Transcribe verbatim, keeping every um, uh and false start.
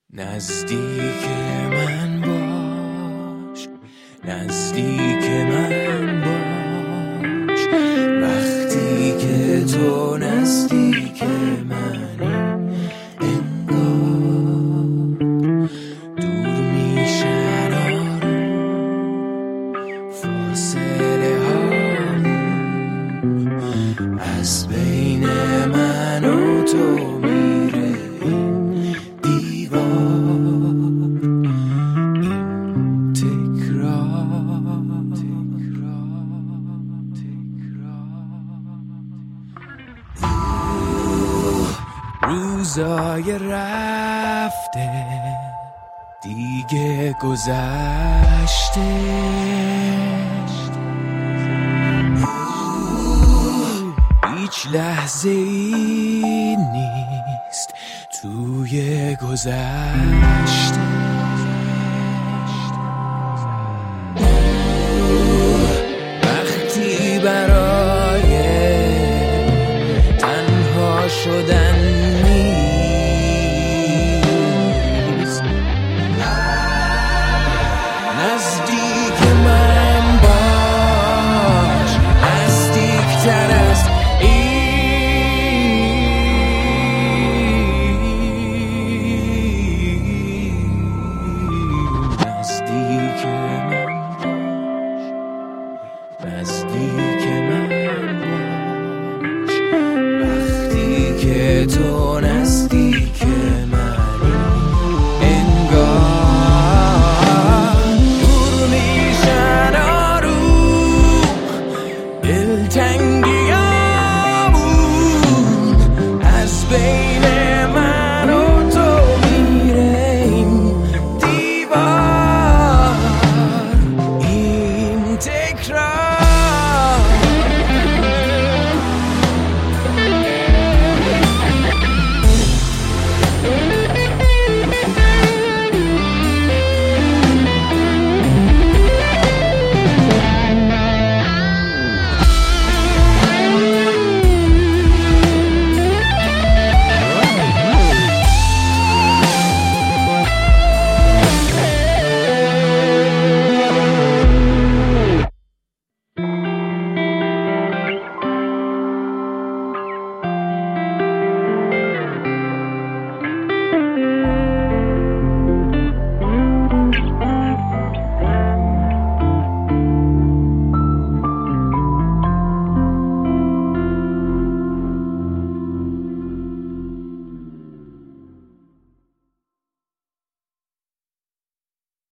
نزدیک من باش، نزدیک من باش، وقتی که تو نزدیک منی انگار دور میشن آروم فاصله هامون، از بین من و تو میره این دیوار، این تکرار تکرار تکرار. روزای رفته دیگه گذشته، هیچ لحظه ای نیست توی گذشته.